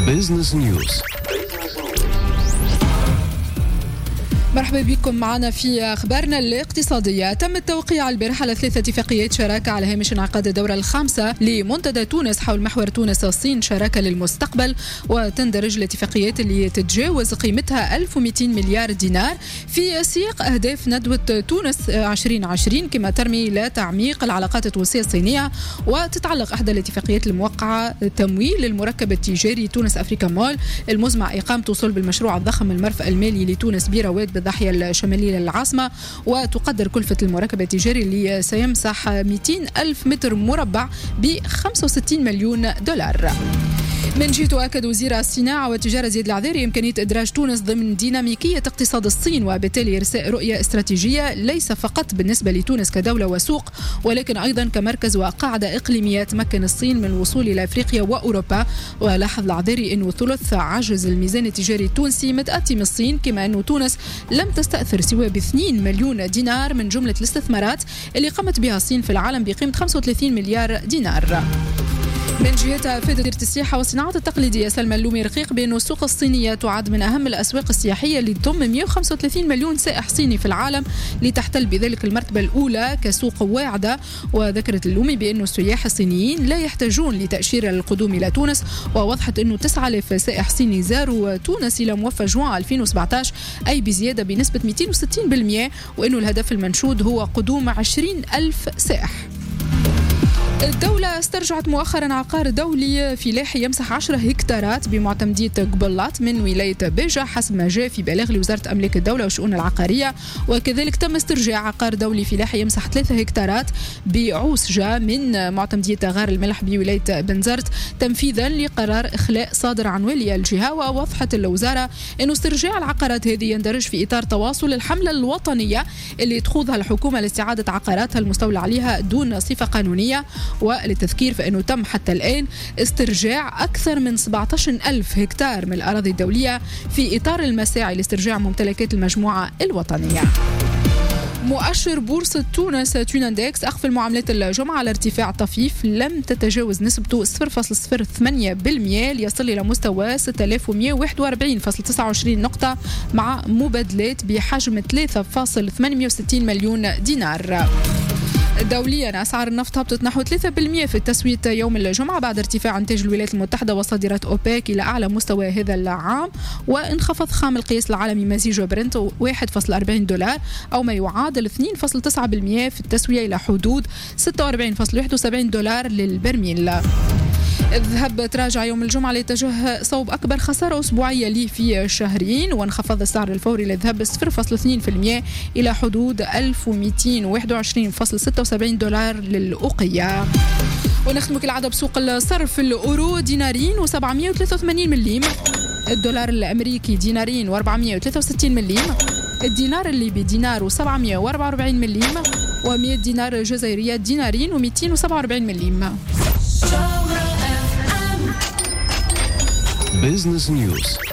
بيزنس نيوز. مرحبا بكم معنا في أخبارنا الاقتصادية. تم التوقيع البارحة على 3 اتفاقيات شراكة على هامش انعقاد الدورة الخامسة لمنتدى تونس حول محور تونس الصين شراكة للمستقبل، وتندرج الاتفاقيات اللي تتجاوز قيمتها 1200 مليار دينار في سياق أهداف ندوة تونس 2020، كما ترمي إلى تعميق العلاقات التونسية الصينية. وتتعلق إحدى الاتفاقيات الموقعة تمويل المركب التجاري تونس أفريكا مول المزمع إقامته صلب المشروع الضخم المرفأ المالي لتونس بيرواد بالضاحية الشمالية للعاصمة، وتقدر كلفة المركب التجاري اللي سيمسح 200 ألف متر مربع ب 65 مليون دولار. من جهته أكد وزير الصناعة والتجارة زياد العذاري إمكانية إدراج تونس ضمن ديناميكية اقتصاد الصين، وبالتالي إرساء رؤية استراتيجية ليس فقط بالنسبة لتونس كدولة وسوق، ولكن أيضا كمركز وقاعدة إقليمية تمكن الصين من الوصول إلى أفريقيا وأوروبا. ولاحظ العذاري أنه ثلث عجز الميزان التجاري التونسي متأتي من الصين، كما أنه تونس لم تستأثر سوى ب2 مليون دينار من جملة الاستثمارات اللي قامت بها الصين في العالم بقيمة 35 مليار دينار. من جهتها أفادت وزيرة السياحة والصناعات التقليدية سلمى اللومي رقيق بأن السوق الصينية تعد من أهم الأسواق السياحية اللي تضم 135 مليون سائح صيني في العالم، لتحتل بذلك المرتبة الأولى كسوق واعدة. وذكرت اللومي بأن السياح الصينيين لا يحتاجون لتأشيرة للقدوم إلى تونس، ووضحت أنه 9000 سائح صيني زاروا تونس إلى موفى جوان 2017، أي بزيادة بنسبة 260%، وأنه الهدف المنشود هو قدوم 20,000 سائح. الدولة استرجعت مؤخرا عقار دولي فلاحي يمسح 10 هكتارات بمعتمدية قبلات من ولاية بيجة حسب ما جاء في بلاغ لوزارة أملاك الدولة والشؤون العقارية. وكذلك تم استرجاع عقار دولي فلاحي يمسح 3 هكتارات بعوسجة من معتمدية غار الملح بولاية بنزرت تنفيذا لقرار إخلاء صادر عن والي الجهة. ووضحت الوزارة أن استرجاع العقارات هذه يندرج في إطار تواصل الحملة الوطنية اللي تخوضها الحكومة لاستعادة عقاراتها المستولى عليها دون صفة قانونية. وللتذكير فإنه تم حتى الآن استرجاع أكثر من 17,000 هكتار من الأراضي الدولية في إطار المساعي لاسترجاع ممتلكات المجموعة الوطنية. مؤشر بورصة تونس توناندكس أخفى المعاملات الجمعة على ارتفاع طفيف لم تتجاوز نسبته 0.08% ليصل إلى مستوى 6141.29 نقطة مع مبادلات بحجم 3.68 مليون دينار. دوليا أسعار النفط هبطت نحو 3% في التسوية يوم الجمعة بعد ارتفاع إنتاج الولايات المتحدة وصادرات أوبك إلى أعلى مستوى هذا العام. وانخفض خام القياس العالمي مزيج برنت 1.40 دولار أو ما يعادل 2.9% في التسوية إلى حدود 46.71 دولار للبرميل. الذهب تراجع يوم الجمعة ليتجه صوب أكبر خسارة أسبوعية ليه في شهرين، وانخفض السعر الفوري للذهب 0.2% إلى حدود 1221.76 دولار للأوقية. ونختم كالعادة بسوق الصرف. الأورو دينارين و783 مليم، الدولار الأمريكي دينارين و463 مليم، الدينار الليبي دينار و744 مليم، و100 دينار جزائرية دينارين و247 مليم. بيزنس نيوز.